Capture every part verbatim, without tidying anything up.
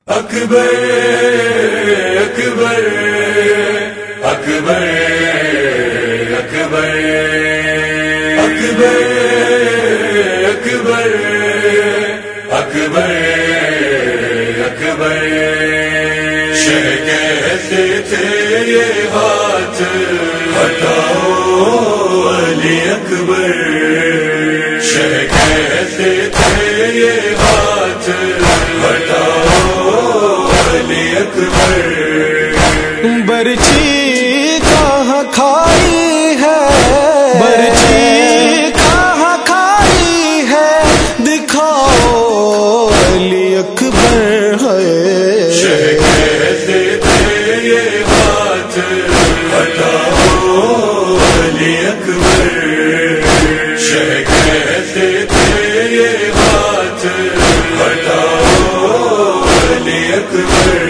اکبر اکبر اکبر اکبر اکبر اکبر اکبر اکبر شہ کہتے تھے یہ ہاتھ ہٹاؤ علی اکبر، شہ کہتے تھے یہ ہاتھ ہٹاؤ علی اکبر۔ برچی کہاں کھائی ہے، برچی کہاں کھائی ہے، دکھاؤ علی اکبر ہے۔ شہ کہتے تھے یہ ہاتھ ہٹاؤ علی اکبر، شہ کہتے تھے یہ ہاتھ ہٹاؤ علی اکبر۔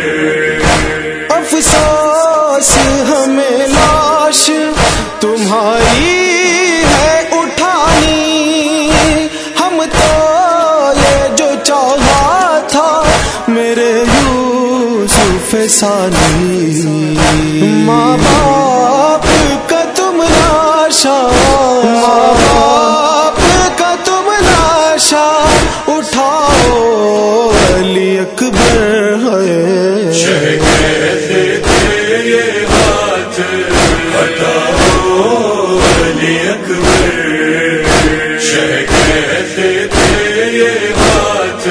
افسوس ہمیں لاش تمہاری ہے اٹھانی، ہم تو یہ جو چاہا تھا میرے یوسف ثانی، ماں باپ کا تم لاشا، ماں باپ کا تم لاشا اٹھاؤ علی اکبر ہے۔ شہ کہتے تھے یہ ہاتھ ہٹاؤ علی اکبر، شہ کہتے تھے یہ ہاتھ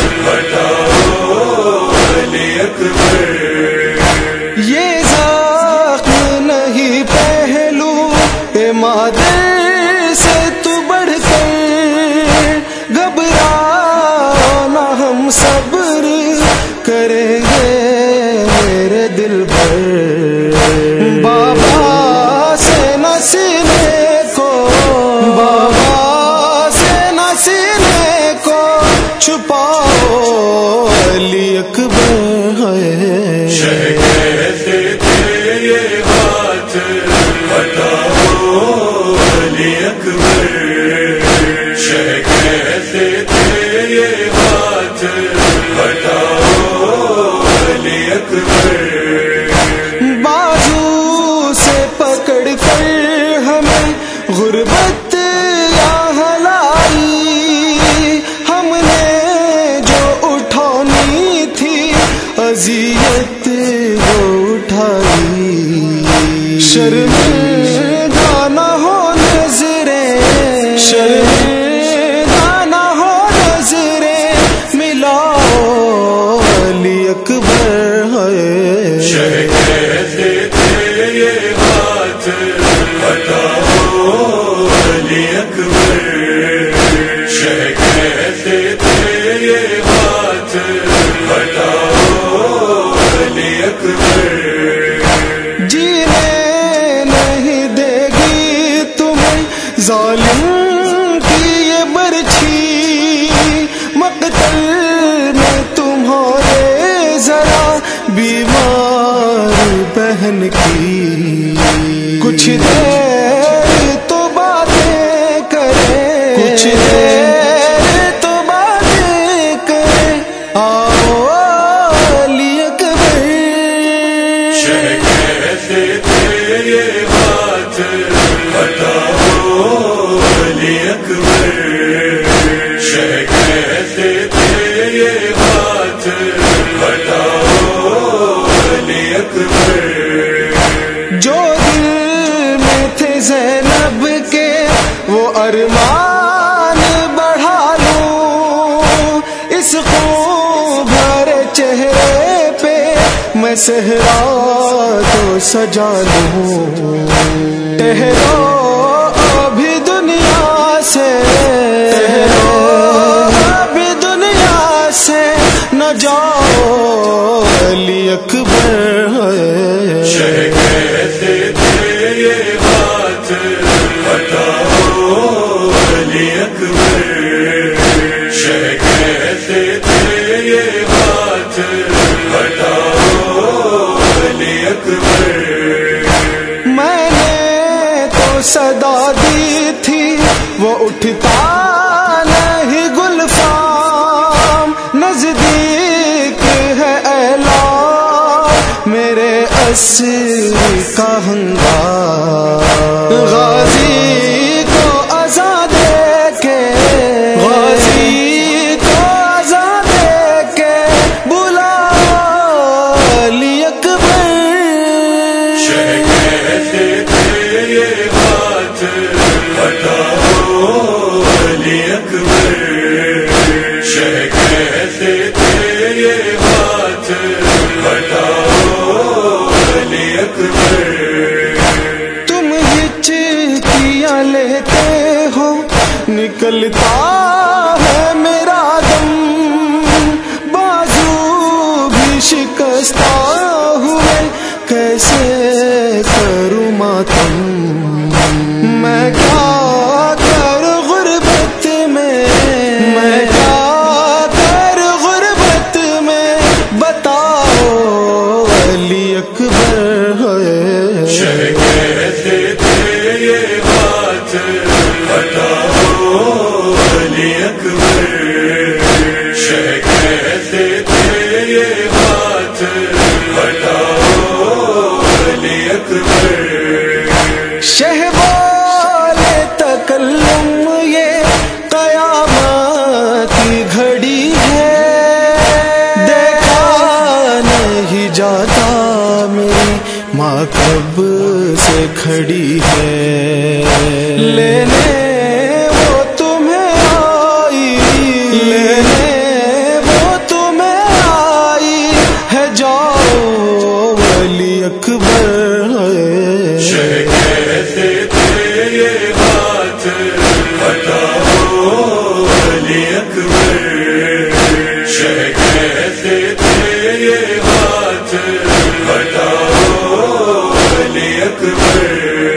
ہٹاؤ علی اکبر۔ یہ زخم نہیں پہلو اے مادر سے تو بڑھ کر، گھبرانا ہم صبر کریں گے میرے دل پر، بابا سے نہ سینے کو، بابا سے نہ سینے کو چھپاؤ علی اکبر ہے۔ شہ کہتے تھے یہ ہاتھ ہٹاؤ علی اکبر، شہ کہتے تھے یہ ہاتھ ہٹاؤ علی اکبر۔ بازو سے پکڑ کر ہمیں غربت یہاں لائی، ہم نے جو اٹھانی تھی اذیت وہ اٹھائی، شرمندہ نہ ہو نظریں، شرمندہ نہ ہو نظریں، ملاؤ علی اکبر ہے۔ شہ کہتے تھے یہ ہاتھ ہٹاؤ علی اکبر، شہ کہتے تھے یہ ہاتھ ہٹاؤ علی اکبر۔ جینے نہیں دے گی تمہیں ظالم کی یہ برچھی، مقتل میں تمہارے ذرا بیمار بہن کی، کچھ دیر تو باتیں کریں، کچھ دیر تو باتیں کریں، آؤ علی اکبر۔ شہ کہتے تھے یہ ہاتھ ہٹاؤ علی اکبر، شہ کہتے تھے یہ ہاتھ ہٹاؤ علی اکبر۔ جو دل میں تھے زینب کے وہ ارمان بڑھا لوں، اس خوب بھرے چہرے پہ میں صحرا تو سجا لوں، ٹہرو ابھی دنیا سے، ٹہرو ابھی دنیا سے نہ جاؤ علی اکبر ہے۔ شہ کہتے تھے یہ ہاتھ ہٹاؤ علی اکبر، شہ کہتے تھے یہ ہاتھ ہٹاؤ علی اکبر۔ میں نے تو صدا دی تھی وہ اٹھتا نہیں گلفام، نزدیک ہے عصر کا ہنگام، غازی کو عزا دے کے غازی کو عزا دے کے بلا علی اکبر، شہ کیسے تیرے ہاتھ ہٹاؤ علی اکبر، شہ کیسے تیرے ہاتھ ہٹاؤ علی اکبر، تم ہچکیاں لیتے ہو نکلتا ہے میرا دم، بازو بھی شکستہ ہوئے کیسے کروں ماتم، میں کیا کر غربت میں، میں کیا کر غربت میں، بتاؤ علی اکبر ہے، شہ کیسے تیرے ہاتھ ہٹاؤ علی اکبر، شہ کیسے تیرے ہاتھ ہٹاؤ علی اکبر، شہ والے تکلم یہ قیامت کی گھڑی ہے، دیکھا نہیں جاتا میری ماں کب سے کھڑی ہے، لینے وہ تمہیں آئی، لینے وہ تمہیں آئی ہے، جاؤ علی اکبر ہے، شہ کیسے تیرے ہاتھ ہٹاؤ علی اکبر، شہ کیسے تیرے ہاتھ ہٹاؤ علی اکبر،